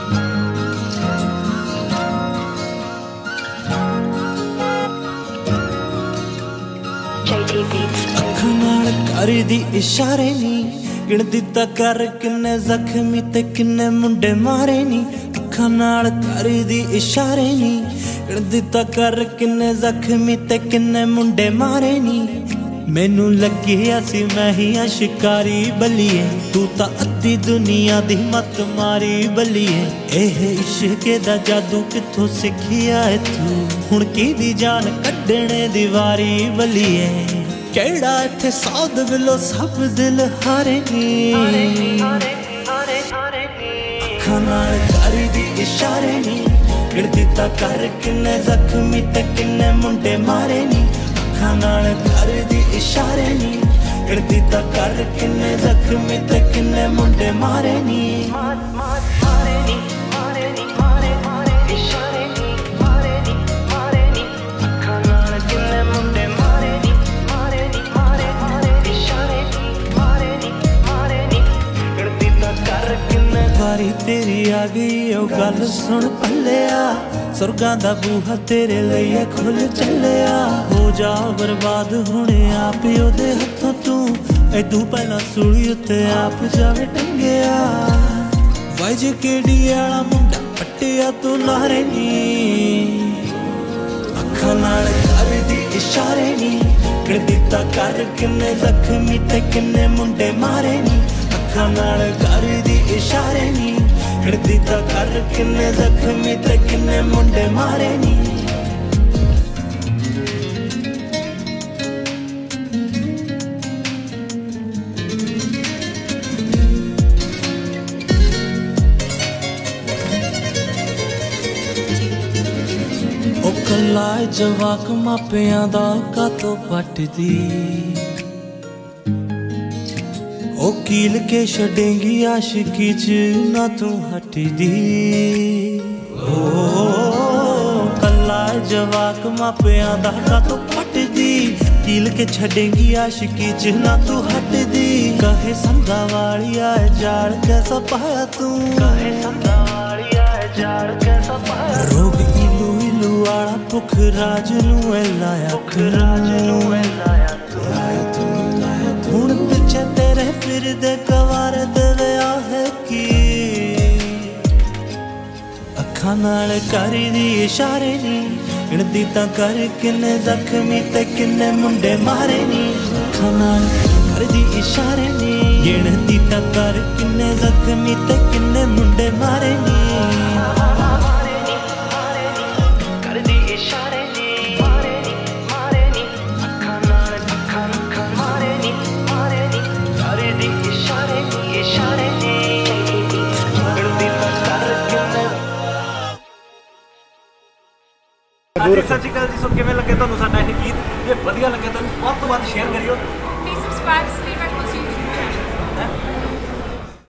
ਅੱਖਾਂ ਨਾਲ ਕਰਦੀ ਇਸ਼ਾਰੇ ਨੀ ਗਿਣਦੀ ਤਾਂ ਕਰ ਕਿੰਨੇ ਜ਼ਖਮੀ ਤੇ ਕਿੰਨੇ ਮੁੰਡੇ ਮਾਰੇ ਨੀ। ਅੱਖਾਂ ਨਾਲ ਕਰਦੀ ਇਸ਼ਾਰੇ ਨੀ ਗਿਣਦੀ ਤਾਂ ਕਰ ਕਿੰਨੇ ਜ਼ਖਮੀ ਤੇ ਕਿੰਨੇ ਮੁੰਡੇ ਮਾਰੇ ਨੀ। ਮੈਨੂੰ ਲੱਗਿਆ ਸੀ ਮੈਂ ਹੀ ਆ ਸ਼ਿਕਾਰੀ ਬੱਲੀਏ, ਤੂੰ ਤਾਂ ਅੱਧੀ ਦੁਨੀਆ ਦੀ ਮੱਤ ਮਾਰੀ ਬੱਲੀਏ। ਇਹ ਇਸ਼ਕੇ ਦਾ ਜਾਦੂ ਕਿੱਥੋਂ ਸਿੱਖਿਆ ਏ ਤੂੰ, ਹੁਣ ਕਿਹਦੀ ਜਾਨ ਕੱਢਣੇ ਦੀ ਵਾਰੀ ਬੱਲੀਏ। ਕਿਹੜਾ ਇੱਥੇ ਸੌਦ ਵਿਲੋ ਸਭ ਦਿਲ ਹਾਰੇ ਨੀ। ਅੱਖਾਂ ਨਾਲ ਕਰਦੀ ਇਸ਼ਾਰੇ ਨੀ ਗਿਣਦੀ ਤਾਂ ਕਰ ਕਿੰਨੇ ਜ਼ਖਮੀ ਤੇ ਕਿੰਨੇ ਮੁੰਡੇ ਮਾਰੇ ਨੀ। ਅੱਖਾਂ ਨਾਲ ਕਰਦੀ ਇਸ਼ਾਰੇ ਨੀ ਗਿਣਦੀ ਤਾਂ ਕਰ ਕਿੰਨੇ ਜ਼ਖਮੀ ਤੇ ਕਿੰਨੇ ਮੁੰਡੇ ਮਾਰੇ ਨੀ। ਵਾਰੀ ਤੇਰੀ ਆ ਗਈ ਉਹ ਗੱਲ ਸੁਣ ਭੱਲਿਆ, ਸੁਰਗਾਂ ਦਾ ਬੂਹਾ ਤੇਰੇ ਲਈ ਖੁੱਲ ਚੱਲਿਆ। ਹੋ ਜਾ ਬਰਬਾਦ ਹੁਣ ਆਪ ਉਹਦੇ ਹੱਥੋਂ ਤੂੰ, ਐਦੂ ਪਹਿਲਾਂ ਸੂਲੀ ਉੱਤੇ ਆਪ ਜਾਵੇ ਟੰਗਿਆ। ਵਾਜੇ ਕਿਹੜੀ ਵਾਲਾ ਮੁੰਡਾ ਪੱਟਿਆ ਤੂੰ ਨਾਰੇ ਨੀ। ਅੱਖਾਂ ਨਾਲ ਕਰਦੀ ਇਸ਼ਾਰੇ ਨੀ ਗਿਣਦੀ ਤਾਂ ਕਰ ਕਿੰਨੇ ਜ਼ਖਮੀ ਤੇ ਕਿੰਨੇ ਮੁੰਡੇ ਮਾਰੇ ਨੀ। ਅੱਖਾਂ ਨਾਲ ਕਰਦੀ ਇਸ਼ਾਰੇ ਨੀ ਗਿਣਦੀ ਤਾਂ ਕਰ ਕਿੰਨੇ ਜ਼ਖਮੀ ਤੇ ਕਿੰਨੇ ਮੁੰਡੇ ਮਾਰੇ ਨੀ। ਉਹ ਕੱਲਾ ਜਵਾਕ ਮਾਪਿਆਂ ਦਾ ਕਾਤੋਂ ਪੱਟਦੀ, ਉਹ ਕੀਲ ਕੇ ਛੱਡੇਂਗੀ ਆਸ਼ਿਕੀ ਚ ਨਾ ਤੂੰ ਹਟਦੀ। ਕੱਲਾ ਜਵਾਕ ਮਾਪਿਆਂ ਦਾ ਕਾਤੋਂ ਪੱਟਦੀ, ਕੀਲ ਕੇ ਛੱਡੇਂਗੀ ਆਸ਼ਿਕੀ ਚ ਨਾ ਤੂੰ ਹਟਦੀ। ਕਹੇ ਸੰਦਾ ਵਾਲੀਆ ਜਾਲ ਕੈਸਾ ਪਾਇਆ ਤੂੰ, ਕਹੇ ਸੰਦਾ ਵਾਲੀਆ ਜਾਲ ਕੈਸਾ ਪਾਇਆ। ਰੋਗ ਇਲੂ ਇਲੂ ਵਾਲਾ ਭੁੱਖ ਰਾਜ ਨੂੰ ਐ ਲਾਇਆ, ਭੁੱਖ ਰਾਜ ਨੂੰ ਐ ਲਾਇਆ ਤੂੰ। ਹੁਣ ਪਿੱਛੇ ਤੇਰੇ ਫਿਰਦੇ ਗਵਾਰ ਦੇ ਵਿਆਹ ਹੈ ਕੀ। ਅੱਖਾਂ ਨਾਲ ਕਰਦੀ ਇਸ਼ਾਰੇ ਨੀ ਗਿਣਦੀ ਤਾਂ ਕਰ ਕਿੰਨੇ ਜ਼ਖਮੀ ਤੇ ਕਿੰਨੇ ਮੁੰਡੇ ਮਾਰੇ ਨੀ। ਅੱਖਾਂ ਨਾਲ ਕਰਦੀ ਇਸ਼ਾਰੇ ਨੀ ਗਿਣਦੀ ਤਾਂ ਕਰ ਕਿੰਨੇ ਜ਼ਖਮੀ ਤੇ ਕਿੰਨੇ ਮੁੰਡੇ ਮਾਰੇ ਨੀ। ਹਾਂਜੀ ਸਤਿ ਸ਼੍ਰੀ ਅਕਾਲ ਜੀ। ਸੋ ਕਿਵੇਂ ਲੱਗੇ ਤੁਹਾਨੂੰ ਸਾਡਾ ਇਹ ਗੀਤ? ਜੇ ਵਧੀਆ ਲੱਗੇ ਤਾਂ ਵੱਧ ਤੋਂ ਵੱਧ ਸ਼ੇਅਰ ਕਰਿਓ। Please subscribe